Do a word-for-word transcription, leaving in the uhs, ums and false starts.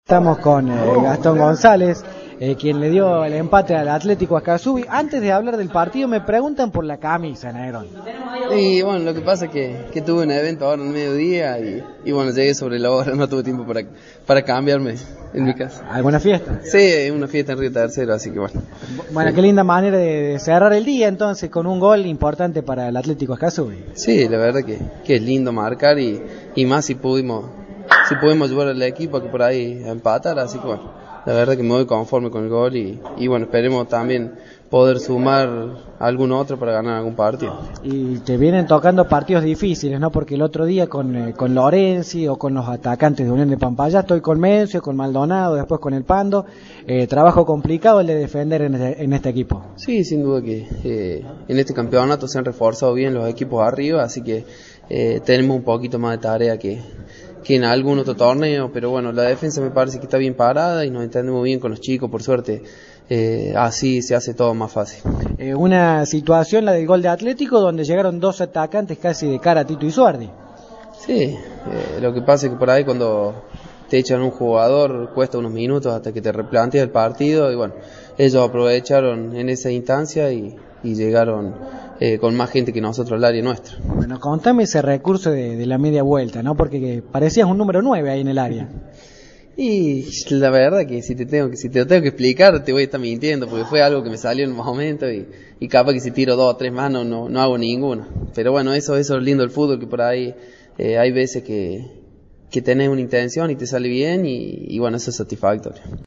Estamos con eh, Gastón González, eh, quien le dio el empate al Atlético Ascasubi. Antes de hablar del partido me preguntan por la camisa, Negrón. Y bueno, lo que pasa es que, que tuve un evento ahora en mediodía y, y bueno, llegué sobre la hora, no tuve tiempo para, para cambiarme en mi casa. ¿Alguna fiesta? Sí, una fiesta en Río Tercero, así que bueno. Bueno, qué linda manera de cerrar el día entonces con un gol importante para el Atlético Ascasubi. Sí, la verdad que, que es lindo marcar y, y más si pudimos, si pudimos ayudar al equipo a que por ahí empatar, así que bueno, la verdad que me voy conforme con el gol y, y bueno, esperemos también poder sumar algún otro para ganar algún partido. Y te vienen tocando partidos difíciles, ¿no? Porque el otro día con, eh, con Lorenzi o con los atacantes de Unión de Pampaya, estoy con Mencio, con Maldonado, después con el Pando, eh, trabajo complicado el de defender en este, en este equipo. Sí, sin duda que eh, en este campeonato se han reforzado bien los equipos arriba, así que eh, tenemos un poquito más de tarea que, que en algún otro torneo, pero bueno, la defensa me parece que está bien parada y nos entendemos bien con los chicos, por suerte. Eh, así se hace todo más fácil. Eh, una situación, la del gol de Atlético, donde llegaron dos atacantes casi de cara a Tito Isuardi. Sí, eh, lo que pasa es que por ahí cuando te echan un jugador cuesta unos minutos hasta que te replanteas el partido y bueno, ellos aprovecharon en esa instancia y, y llegaron eh, con más gente que nosotros al área nuestra. Bueno, contame ese recurso de, de la media vuelta, ¿no? Porque parecías un número nueve ahí en el área. Y la verdad que si te tengo que si te lo tengo que explicar te voy a estar mintiendo porque fue algo que me salió en un momento y, y capaz que si tiro dos o tres manos no, no hago ninguna. Pero bueno, eso, eso es lindo del fútbol, que por ahí eh, hay veces que, que tenés una intención y te sale bien y, y bueno, eso es satisfactorio.